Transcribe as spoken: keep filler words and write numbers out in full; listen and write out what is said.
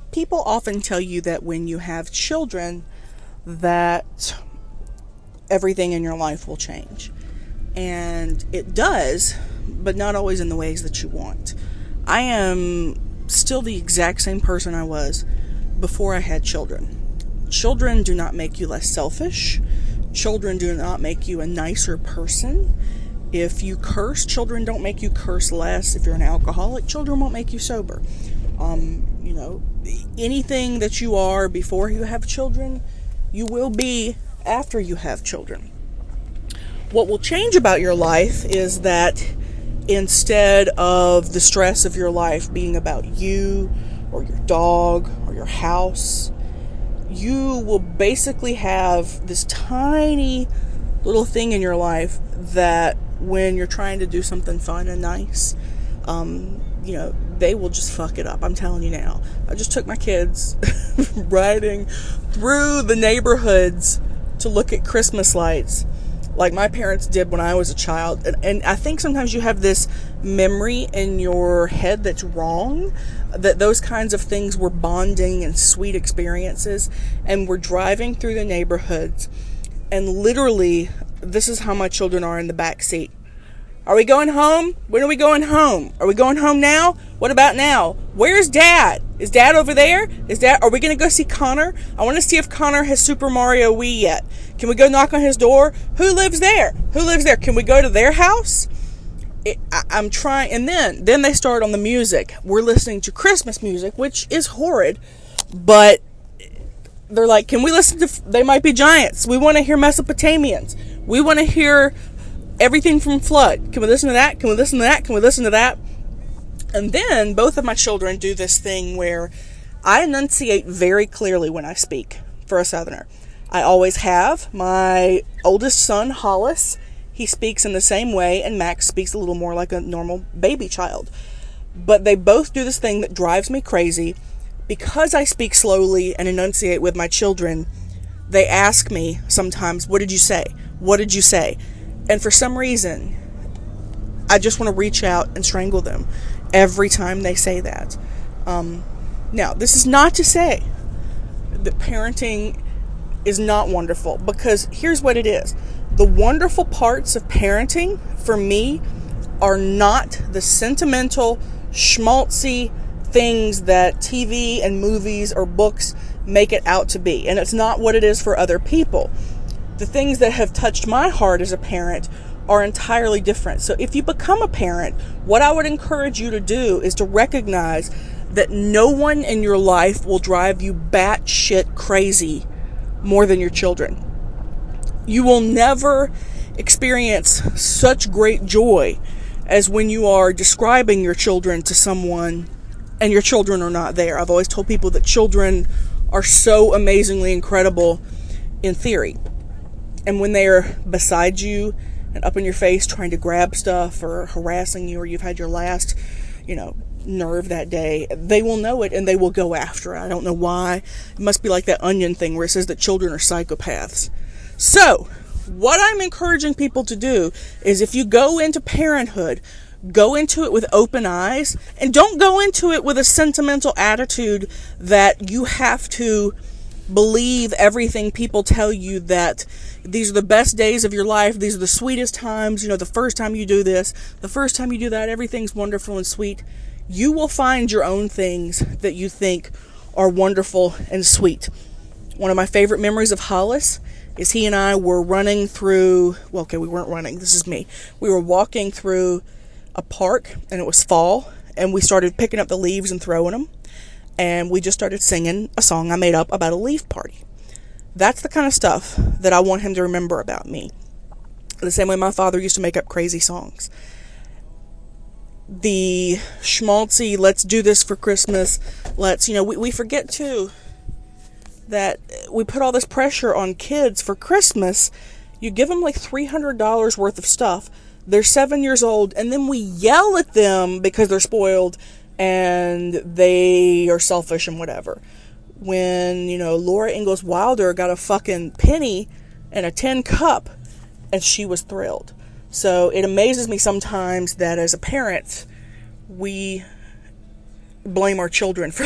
people often tell you that when you have children, that everything in your life will change. And it does, but not always in the ways that you want. I am still the exact same person I was before I had children. Children do not make you less selfish. Children do not make you a nicer person. If you curse, children don't make you curse less. If you're an alcoholic, children won't make you sober. Um, you know, anything that you are before you have children, you will be after you have children. What will change about your life is that instead of the stress of your life being about you or your dog or your house, you will basically have this tiny little thing in your life that when you're trying to do something fun and nice, um, you know, they will just fuck it up. I'm telling you now. I just took my kids riding through the neighborhoods to look at Christmas lights like my parents did when I was a child. And, and I think sometimes you have this memory in your head that's wrong, that those kinds of things were bonding and sweet experiences. And we're driving through the neighborhoods, and literally, this is how my children are in the back seat. Are we going home? When are we going home? Are we going home now? What about now? Where's Dad? Is Dad over there? Is Dad? Are we going to go see Connor? I want to see if Connor has Super Mario Wii yet. Can we go knock on his door? Who lives there? Who lives there? Can we go to their house? It, I, I'm trying. And then, then they start on the music. We're listening to Christmas music, which is horrid, but they're like, can we listen to They Might Be Giants? We want to hear Mesopotamians. We want to hear everything from Flood. Can we listen to that? Can we listen to that? Can we listen to that? And then both of my children do this thing where I enunciate very clearly when I speak for a Southerner. I always have. My oldest son, Hollis, he speaks in the same way, and Max speaks a little more like a normal baby child. But they both do this thing that drives me crazy. Because I speak slowly and enunciate with my children, they ask me sometimes, what did you say? What did you say? And for some reason, I just want to reach out and strangle them every time they say that. Um, now, this is not to say that parenting is not wonderful, because here's what it is. The wonderful parts of parenting, for me, are not the sentimental, schmaltzy things that T V and movies or books make it out to be. And it's not what it is for other people. The things that have touched my heart as a parent are entirely different. So if you become a parent, what I would encourage you to do is to recognize that no one in your life will drive you batshit crazy more than your children. You will never experience such great joy as when you are describing your children to someone and your children are not there. I've always told people that children are so amazingly incredible in theory. And when they're beside you and up in your face trying to grab stuff or harassing you, or you've had your last, you know, nerve that day, they will know it and they will go after it. I don't know why. It must be like that Onion thing where it says that children are psychopaths. So, what I'm encouraging people to do is, if you go into parenthood, go into it with open eyes, and don't go into it with a sentimental attitude that you have to believe everything people tell you, that these are the best days of your life, these are the sweetest times, you know, the first time you do this, the first time you do that, everything's wonderful and sweet. You will find your own things that you think are wonderful and sweet. One of my favorite memories of Hollis is he and I were running through, well, okay, we weren't running, this is me. We were walking through a park, and it was fall, and we started picking up the leaves and throwing them, and we just started singing a song I made up about a leaf party. That's the kind of stuff that I want him to remember about me. The same way my father used to make up crazy songs. The schmaltzy, let's do this for Christmas, let's, you know, we, we forget too that we put all this pressure on kids for Christmas. You give them like three hundred dollars worth of stuff. They're seven years old, and then we yell at them because they're spoiled and they are selfish and whatever. When, you know, Laura Ingalls Wilder got a fucking penny and a tin cup, and she was thrilled. So it amazes me sometimes that as a parent, we blame our children for